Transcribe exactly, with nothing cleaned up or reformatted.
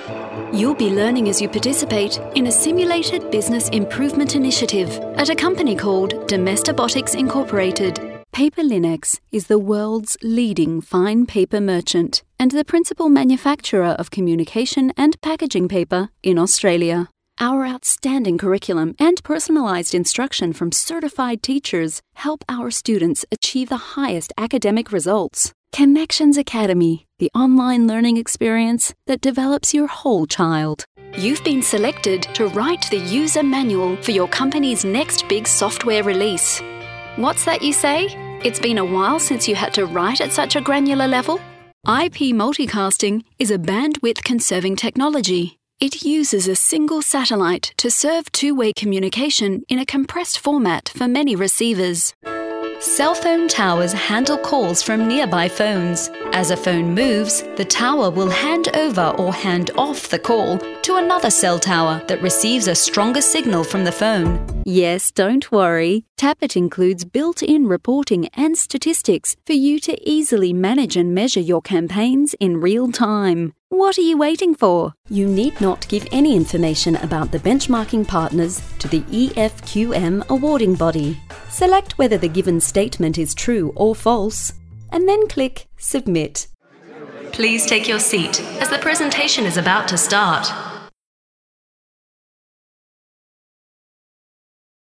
You'll be learning as you participate in a simulated business improvement initiative at a company called Domestibotics Incorporated. Paper Linux is the world's leading fine paper merchant and the principal manufacturer of communication and packaging paper in Australia. Our outstanding curriculum and personalised instruction from certified teachers help our students achieve the highest academic results. Connections Academy, the online learning experience that develops your whole child. You've been selected to write the user manual for your company's next big software release. What's that you say? It's been a while since you had to write at such a granular level? I P multicasting is a bandwidth-conserving technology. It uses a single satellite to serve two-way communication in a compressed format for many receivers. Cell phone towers handle calls from nearby phones. As a phone moves, the tower will hand over or hand off the call to another cell tower that receives a stronger signal from the phone. Yes, don't worry. Tappet includes built-in reporting and statistics for you to easily manage and measure your campaigns in real time. What are you waiting for? You need not give any information about the benchmarking partners to the E F Q M awarding body. Select whether the given statement is true or false, and then click Submit. Please take your seat as the presentation is about to start.